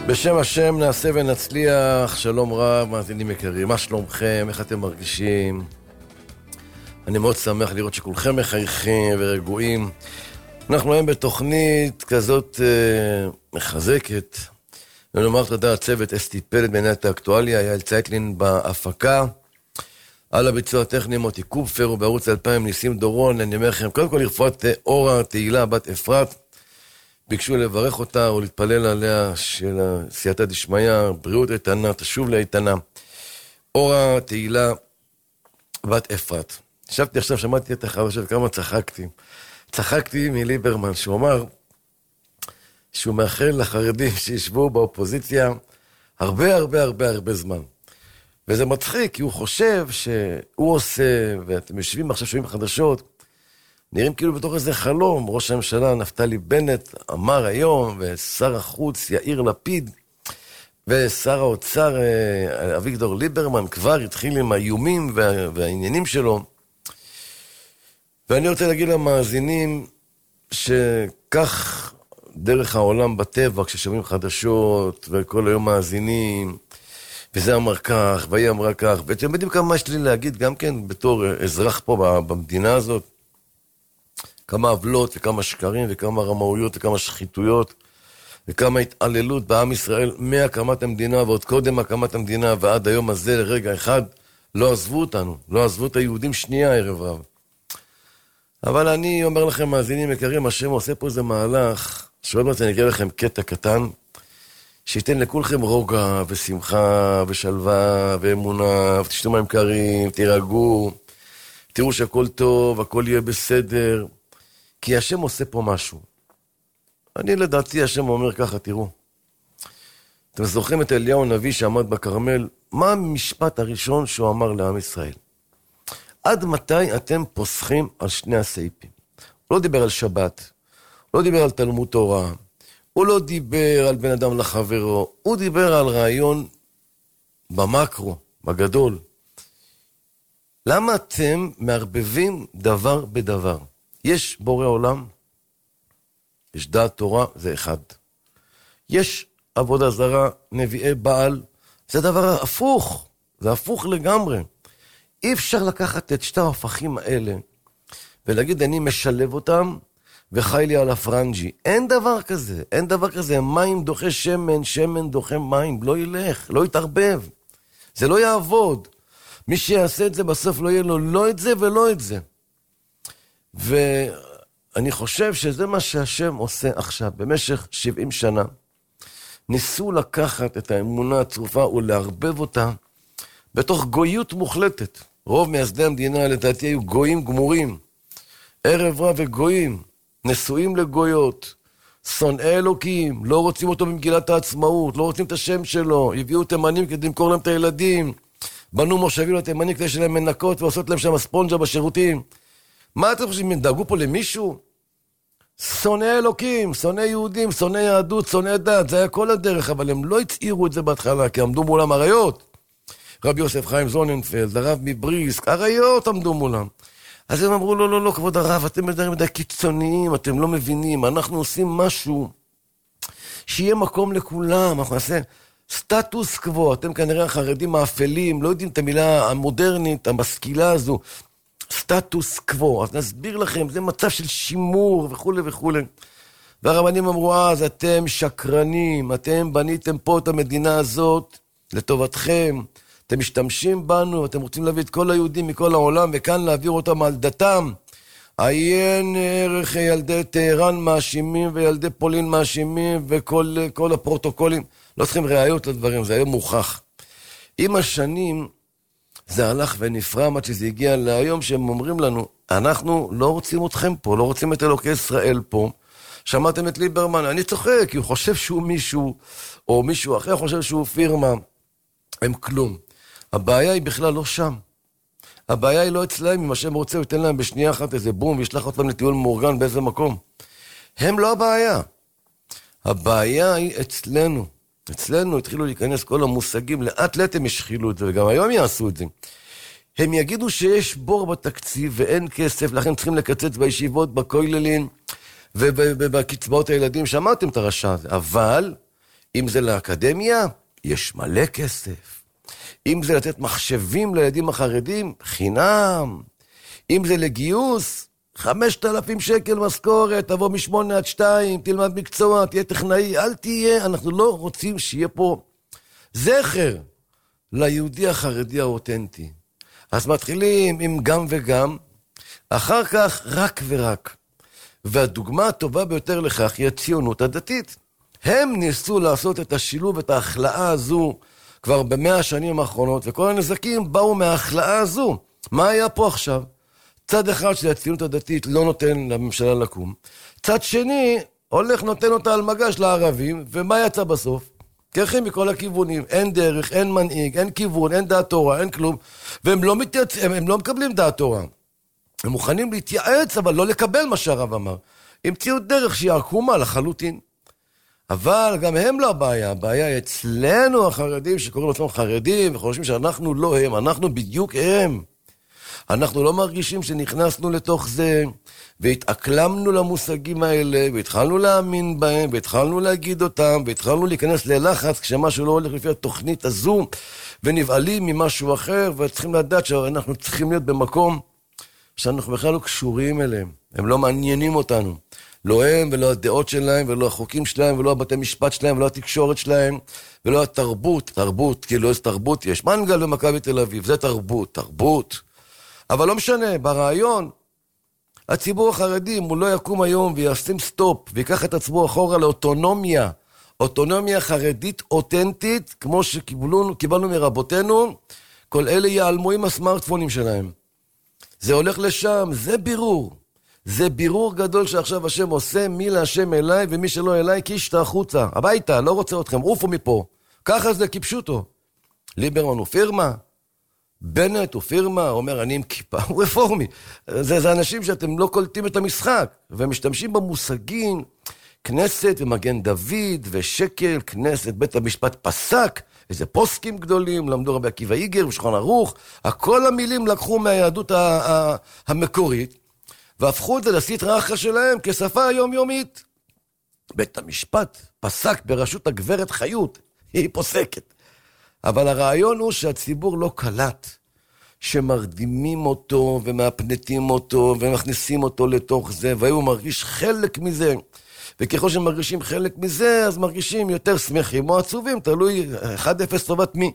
בשם השם נעשה ונצליח. שלום רב, מאזינים יקרים, מה שלומכם? איך אתם מרגישים? אני מאוד שמח לראות שכולכם מחייכים ורגועים. אנחנו היום בתוכנית כזאת מחזקת. ונאמר תודה הצוות אסתי פלד בעיניית האקטואליה, יעל צייטלין בהפקה, על הביצוע הטכני מוטי קופפר, ובערוץ 2000 ניסים דורון. אני אומר לכם, קודם כל לרפואת אורה תהילה בת אפרת, ביקשו לברך אותה ולהתפלל עליה של סייעתא דשמיא, בריאות איתנה, תשוב לאיתנה. אורה תהילה בת אפרת. ישבתי עכשיו, שמעתי את החדשות, כמה צחקתי מליברמן, שהוא אמר שהוא מאחל לחרדים שישבו באופוזיציה הרבה זמן. וזה מצחיק, כי הוא חושב שהוא עושה, ואתם יושבים עכשיו שומעים חדשות, נראים כאילו בתוך איזה חלום. ראש הממשלה נפתלי בנט אמר היום, ושר החוץ יאיר לפיד, ושר האוצר אביגדור ליברמן כבר התחיל עם האיומים והעניינים שלו. ואני רוצה להגיד למאזינים שכך דרך העולם בטבע, כששומעים חדשות וכל היום מאזינים, וזה אמר כך, והיא אמרה כך, ואתם יודעים כמה יש לי להגיד גם כן בתור אזרח פה במדינה הזאת, כמה עוולות וכמה שקרים וכמה רמאויות וכמה שחיתויות וכמה התעללות בעם ישראל מהקמת המדינה ועוד קודם הקמת המדינה ועד היום הזה לרגע אחד לא עזבו אותנו, לא עזבו את היהודים שנייה ערב רב. אבל אני אומר לכם מאזינים יקרים, השם עושה פה איזה מהלך, שעוד מעט אני אקרא לכם קטע קטן, שייתן לכולכם רוגע ושמחה ושלווה ואמונה, ותשתו מים קרים, תירגעו, תראו שהכל טוב, הכל יהיה בסדר, כי השם עושה פה משהו. אני לדעתי השם אומר ככה, תראו. אתם זוכרים את אליהו הנביא שעמד בכרמל, מה המשפט הראשון שהוא אמר לעם ישראל? עד מתי אתם פוסחים על שני הסעיפים? הוא לא דיבר על שבת, הוא לא דיבר על תלמוד תורה, הוא לא דיבר על בן אדם לחברו, הוא דיבר על רעיון במקרו, בגדול. למה אתם מערבבים דבר בדבר? יש בורא עולם, יש דעת תורה, זה אחד. יש עבודה זרה, נביאי בעל, זה דבר הפוך, זה הפוך לגמרי. אי אפשר לקחת את שתי ההפכים האלה, ולהגיד אני משלב אותם, וחי לי על הפרנג'י. אין דבר כזה, אין דבר כזה. מים דוחה שמן, שמן דוחה מים, לא ילך, לא יתערבב. זה לא יעבוד. מי שיעשה את זה בסוף לא יהיה לו לא את זה ולא את זה. ואני חושב שזה מה שהשם עושה עכשיו. במשך 70 שנה, ניסו לקחת את האמונה הצרופה ולהרבב אותה בתוך גויות מוחלטת. רוב מייסדי המדינה לדעתי היו גויים גמורים. ערב רב וגויים. נשואים לגויות, שונאי אלוקים, לא רוצים אותו במגילת העצמאות, לא רוצים את השם שלו, הביאו תימנים כדי למכור להם את הילדים, בנו מושבים לתימנים כדי שלהם מנקות ועושות להם שם ספונג'ה בשירותים. מה אתם חושבים, הם דאגו פה למישהו? שונאי אלוקים, שונאי יהודים, שונאי יהדות, שונאי דת, זה היה כל הדרך, אבל הם לא הצעירו את זה בהתחלה, כי עמדו מולם עריות. רבי יוסף חיים זוננפלד, הרב מבריסק, עריות עמדו מולם. אז הם אמרו, לא, כבוד הרב, אתם מדי קיצוניים, אתם לא מבינים, אנחנו עושים משהו שיהיה מקום לכולם, אנחנו נעשה סטטוס קוו, אתם כנראה החרדים האפלים, לא יודעים את המילה המודרנית, המשכילה הזו, סטטוס קוו, אז נסביר לכם, זה מצב של שימור וכו'. והרבנים אמרו, אז אתם שקרנים, אתם בניתם פה את המדינה הזאת לטובתכם, אתם משתמשים בנו, אתם רוצים להביא את כל היהודים מכל העולם, וכאן להעביר אותם על דתם. עיין ערך ילדי טהרן מאשימים, וילדי פולין מאשימים, וכל הפרוטוקולים. לא צריכים ראיות לדברים, זה היה מוכח. עם השנים, זה הלך ונפרם עד שזה הגיע להיום, שהם אומרים לנו, אנחנו לא רוצים אתכם פה, לא רוצים את אלוקי ישראל פה. שמעתם את ליברמן, אני צוחק, כי הוא חושב שהוא מישהו, או מישהו אחר חושב שהוא פירמה. הם כלום. הבעיה היא בכלל לא שם. הבעיה היא לא אצלהם, אם השם רוצה, הוא ייתן להם בשנייה אחת איזה בום, וישלח אותם לטיול מאורגן באיזה מקום. הם לא הבעיה. הבעיה היא אצלנו. אצלנו התחילו להיכנס כל המושגים, לאט לאט הם השחילו את זה, וגם היום יעשו את זה. הם יגידו שיש בור בתקציב ואין כסף, לכן צריכים לקצץ בישיבות, בכוללים ובקצבאות הילדים. שמעתם את הרשע הזה, אבל אם זה לאקדמיה, יש מלא כסף. אם זה לתת מחשבים לילדים החרדים, חינם. אם זה לגיוס, 5,000 שקל משכורת, תבוא מ8 עד 2, תלמד מקצוע, תהיה טכנאי, אל תהיה, אנחנו לא רוצים שיהיה פה זכר ליהודי החרדי האותנטי. אז מתחילים עם גם וגם, אחר כך רק ורק. והדוגמה הטובה ביותר לכך היא הציונות הדתית. הם ניסו לעשות את השילוב, את ההחלאה הזו, כבר ב100 השנים האחרונות, וכל הנזקים באו מההחלאה הזו. מה היה פה עכשיו? צד אחד של הציונות הדתית לא נותן לממשלה לקום. צד שני, הולך נותן אותה על מגש לערבים, ומה יצא בסוף? קרחים מכל הכיוונים, אין דרך, אין מנהיג, אין כיוון, אין דעת תורה, אין כלום, והם לא הם לא מקבלים דעת תורה. הם מוכנים להתייעץ, אבל לא לקבל מה שהרב אמר. המציאו דרך שהיא עקומה לחלוטין. אבל גם הם לא הבעיה, הבעיה היא אצלנו החרדים שקוראים לעצמם חרדים וחושבים שאנחנו לא הם, אנחנו בדיוק הם. אנחנו לא מרגישים שנכנסנו לתוך זה והתאקלמנו למושגים האלה והתחלנו להאמין בהם והתחלנו להגיד אותם והתחלנו להיכנס ללחץ כשמשהו לא הולך לפי התוכנית הזו ונבעלים ממשהו אחר וצריכים לדעת שאנחנו צריכים להיות במקום שאנחנו בכלל לא קשורים אליהם, הם לא מעניינים אותנו. לא הם ולא הדעות שלהם ולא החוקים שלהם ולא הבתי משפט שלהם ולא התקשורת שלהם ולא התרבות, תרבות, כאילו איזה תרבות יש, מנגל במכבי תל אביב, זה תרבות, תרבות. אבל לא משנה, ברעיון, הציבור החרדי, אם הוא לא יקום היום וישים סטופ ויקח את עצמו אחורה לאוטונומיה, אוטונומיה חרדית אותנטית, כמו שקיבלנו מרבותינו, כל אלה ייעלמו עם הסמארטפונים שלהם. זה הולך לשם, זה בירור. זה בירור גדול שעכשיו השם עושה, מי להשם אליי ומי שלא אליי, קישת החוצה, הביתה, לא רוצה אתכם, עופו מפה. ככה זה כיפשוטו. ליברמן הוא פירמה, בנט הוא פירמה, אומר אני עם כיפה, הוא רפורמי. זה אנשים שאתם לא קולטים את המשחק, ומשתמשים במושגים, כנסת ומגן דוד ושקל, כנסת, בית המשפט פסק, איזה פוסקים גדולים, למדו רבי עקיבא איגר ושולחן ערוך, הכל המילים לקחו מהיהדות המקורית, והפכו את זה לסטרא אחרא שלהם כשפה היומיומית. בית המשפט פסק בראשות הגברת חיות, היא פוסקת. אבל הרעיון הוא שהציבור לא קלט, שמרדימים אותו ומאפנטים אותו ומכניסים אותו לתוך זה, והוא מרגיש חלק מזה. וככל שמרגישים חלק מזה, אז מרגישים יותר שמחים או עצובים, תלוי 1-0 טובת מי.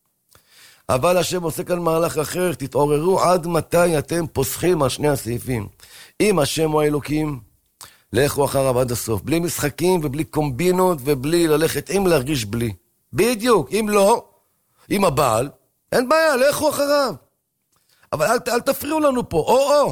אבל השם עושה כאן מהלך אחר, תתעוררו עד מתי אתם פוסחים על שני הסעיפים. אם השם הוא האלוקים, לכו אחריו עד הסוף, בלי משחקים ובלי קומבינות ובלי ללכת, אם להרגיש בלי. בדיוק, אם לא, אם הבעל, אין בעיה, לכו אחריו. אבל אל תפריעו לנו פה, או.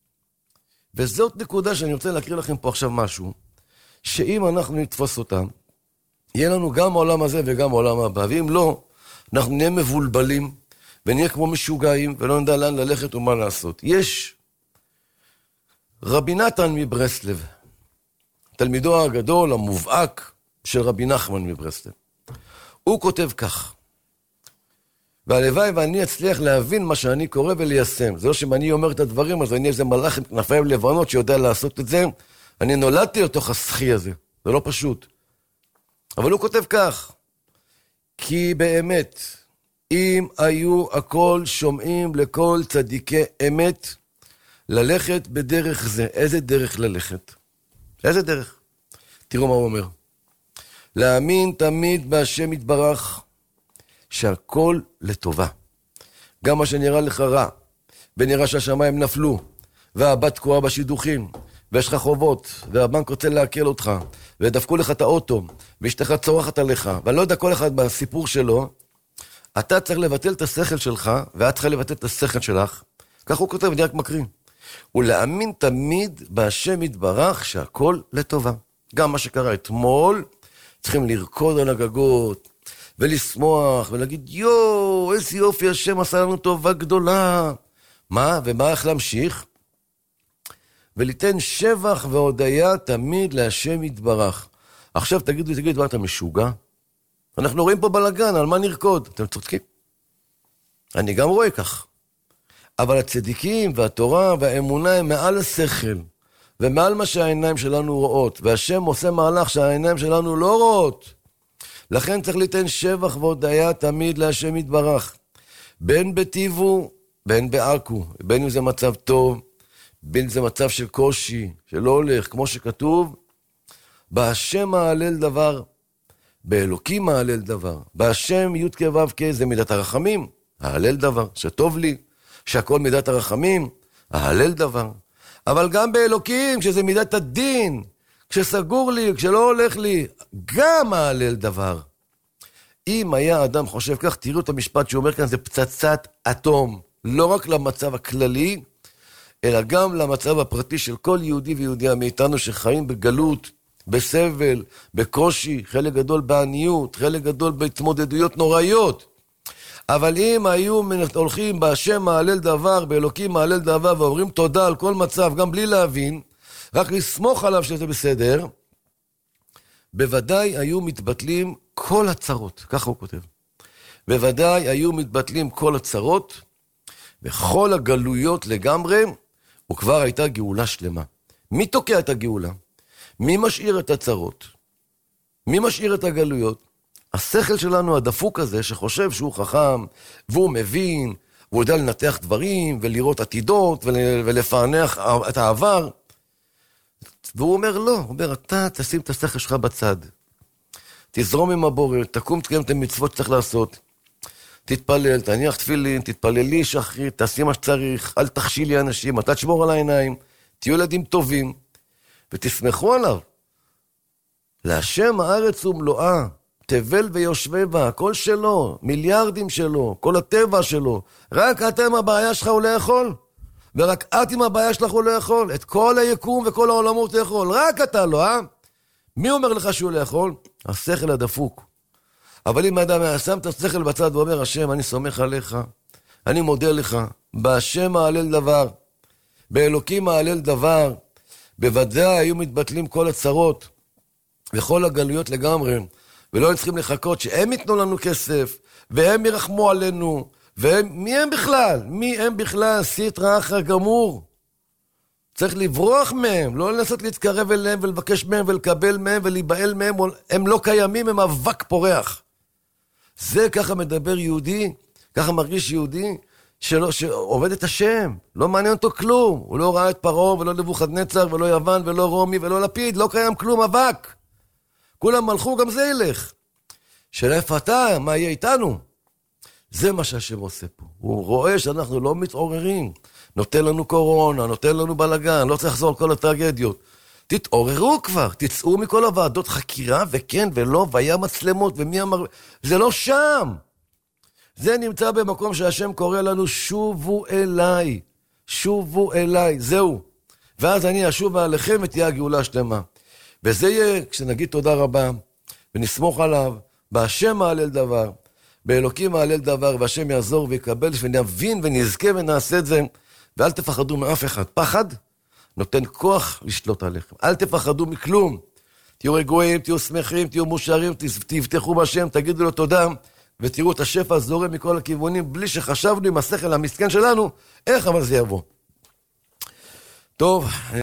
וזאת נקודה שאני רוצה להקריא לכם פה עכשיו משהו, שאם אנחנו נתפוס אותם, יהיה לנו גם העולם הזה וגם העולם הבא, ואם לא, אנחנו נהיה מבולבלים, ונהיה כמו משוגעים, ולא נדע לאן ללכת ומה לעשות. יש רבי נתן מברסלב, תלמידו הגדול, המובהק של רבי נחמן מברסלב. הוא כותב כך, והלוואי ואני אצליח להבין מה שאני קורא וליישם. זה לא שאם אני אומר את הדברים, אז אני איזה מלאך עם כנפיים לבנות שיודע לעשות את זה. אני נולדתי לתוך הסחי הזה, זה לא פשוט. אבל הוא כותב כך, כי באמת, אם היו הכל שומעים לכל צדיקי אמת, ללכת בדרך זה. איזה דרך ללכת? איזה דרך? תראו מה הוא אומר. להאמין תמיד בהשם יתברך, שהכל לטובה. גם מה שנראה לך רע, ונראה שהשמיים נפלו, והבת תקועה בשידוכים, ויש לך חובות, והבנק רוצה להקל אותך, ודפקו לך את האוטו, ואשתך צורחת עליך, ואני לא יודע כל אחד בסיפור שלו, אתה צריך לבטל את השכל שלך, ואת צריכה לבטל את השכל שלך, כך הוא כותב, אני רק מקריא. ולהאמין תמיד בהשם יתברך שהכל לטובה. גם מה שקרה אתמול, צריכים לרקוד על הגגות, ולשמוח, ולהגיד, יו, איזה יופי, השם עשה לנו טובה גדולה. מה? ומה איך להמשיך? וליתן שבח והודיה תמיד להשם יתברך. עכשיו תגידו, אתה משוגע? אנחנו רואים פה בלגן, על מה נרקוד? אתם צודקים. אני גם רואה כך. אבל הצדיקים והתורה והאמונה הם מעל השכל, ומעל מה שהעיניים שלנו רואות, והשם עושה מהלך שהעיניים שלנו לא רואות. לכן צריך ליתן שבח והודיה תמיד להשם יתברך. בין בטיבו, בין בעכו, בין אם זה מצב טוב, בין אם זה מצב של קושי, שלא הולך, כמו שכתוב, בהשם ההלל דבר, באלוקים ההלל דבר, בהשם י' כ' ו' כ' זה מידת הרחמים, ההלל דבר, שטוב לי, שהכל מידת הרחמים, ההלל דבר. אבל גם באלוקים, כשזה מידת הדין, כשסגור לי, כשלא הולך לי, גם ההלל דבר. אם היה אדם חושב כך, תראו את המשפט שאומר כאן, זה פצצת אטום, לא רק למצב הכללי, אלא גם למצב הפרטי של כל יהודי ויהודיה מאיתנו שחיים בגלות, בסבל, בקושי, חלק גדול בעניות, חלק גדול בהתמודדויות נוראיות. אבל אם היו הולכים בהשם ההלל דבר, באלוקים ההלל דבר, ואומרים תודה על כל מצב, גם בלי להבין, רק לסמוך עליו שזה בסדר, בוודאי היו מתבטלים כל הצרות, ככה הוא כותב. בוודאי היו מתבטלים כל הצרות, וכל הגלויות לגמרי, וכבר הייתה גאולה שלמה. מי תוקע את הגאולה? מי משאיר את הצרות? מי משאיר את הגלויות? השכל שלנו הדפוק הזה, שחושב שהוא חכם, והוא מבין, והוא יודע לנתח דברים, ולראות עתידות, ולפענח את העבר. והוא אומר לא, הוא אומר, אתה תשים את השכל שלך בצד. תזרום עם הבורא, תקום תקיים את המצוות שצריך לעשות. תתפלל, תניח תפילין, תתפללי שחרית, תעשי מה שצריך, אל תכשילי אנשים, אתה תשמור על העיניים, תהיו ילדים טובים, ותסמכו עליו. להשם הארץ ומלואה, תבל ויושבי בה, הכל שלו, מיליארדים שלו, כל הטבע שלו, רק אתם הבעיה שלך הוא לא יכול, ורק את עם הבעיה שלך הוא לא יכול, את כל היקום וכל העולמות הוא יכול, רק אתה לא, מי אומר לך שהוא לא יכול? השכל הדפוק. אבל אם האדם שם את השכל בצד ואומר, השם, אני סומך עליך, אני מודה לך, בהשם ההלל דבר, באלוקים ההלל דבר, בוודאי היו מתבטלים כל הצרות, וכל הגלויות לגמרי, ולא צריכים לחכות שהם ייתנו לנו כסף, והם ירחמו עלינו, מי הם בכלל? מי הם בכלל? סטרא אחרא גמור. צריך לברוח מהם, לא לנסות להתקרב אליהם ולבקש מהם ולקבל מהם ולהיבעל מהם, הם לא קיימים, הם אבק פורח. זה ככה מדבר יהודי, ככה מרגיש יהודי, שעובד את השם, לא מעניין אותו כלום, הוא לא ראה את פרעה ולא נבוכדנצר ולא יוון ולא רומי ולא לפיד, לא קיים כלום, אבק. כולם מלכו, גם זה ילך. שאלה איפה אתה, מה יהיה איתנו? זה מה שהשם עושה פה. הוא רואה שאנחנו לא מתעוררים. נותן לנו קורונה, נותן לנו בלגן, לא צריך לחזור על כל הטרגדיות. תתעוררו כבר, תצאו מכל הוועדות חקירה, וכן ולא, והיה מצלמות, ומי אמר... זה לא שם. זה נמצא במקום שהשם קורא לנו, שובו אליי, שובו אליי, זהו. ואז אני אשוב עליכם ותהיה הגאולה השלמה. וזה יהיה כשנגיד תודה רבה, ונסמוך עליו, בהשם ההלל דבר, באלוקים ההלל דבר, והשם יעזור ויקבל, ונבין ונזכה ונעשה את זה, ואל תפחדו מאף אחד. פחד נותן כוח לשלוט עליכם. אל תפחדו מכלום. תהיו רגועים, תהיו שמחים, תהיו מושרים, תבטחו בהשם, תגידו לו תודה, ותראו את השפע זורם מכל הכיוונים, בלי שחשבנו עם השכל המסכן שלנו, איך אבל זה יבוא. טוב.